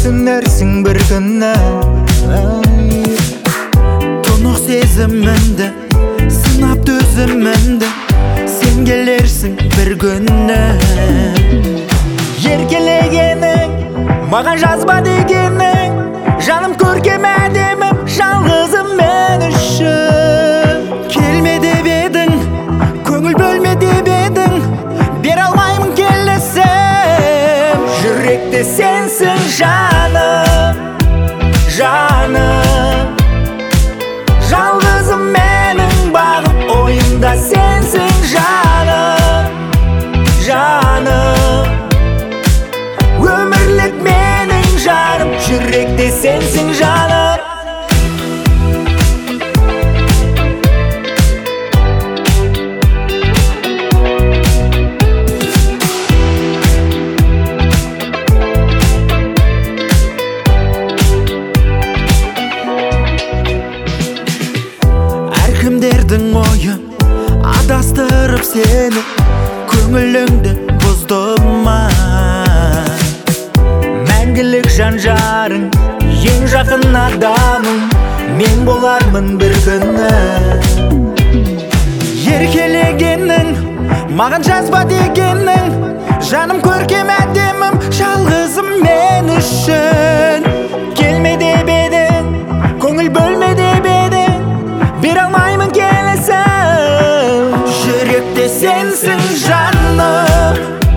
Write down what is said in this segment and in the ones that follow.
Dönersin bir günne Tunuq sezimimdi Sınap düzümümdi Sen gelersin bir günne Yerkelegening Magan жазба degening Жаным көркем әдемім Жалғызым мен үшін Келме деп едің Көңіл бөлме деп едің Бере алмаймын келесем Жүректе сенсің жаным Жаным Жалғызым менің бағым Ойымда сенсің жаным Жаным Өмірлік менің жарым Жүректе сенсің жаным Әркімдердің ойын адастырып сені Көңіліңді бұздым ма Мәңгілік жан-жарың ең жақын адамым Мен болармын бір күні Еркелегенің маған жазба дегенің Жаным көркем әдемім жалғызым мен үшін Келме деп едің көңіл бөлме деп едің Бере алмаймын келесем Жүректе сенсің жаным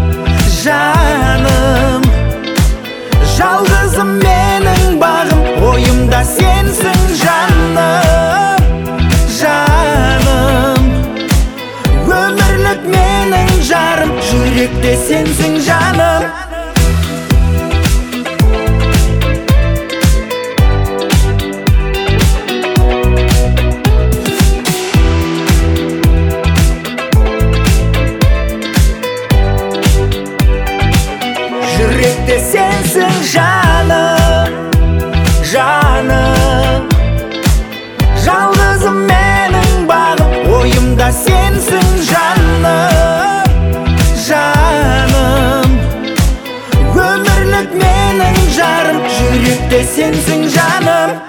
Жаным Жалғызым менің бағым Ойымда сенсің жаным Жаным Өмірлік менің жарым Жүректе сенсің жаным Жүректе сенсің жаным Жаным Жалғызым менің бағым Ойымда сенсің жаным Жаным Өмірлік менің жарым Жүректе сенсің жаным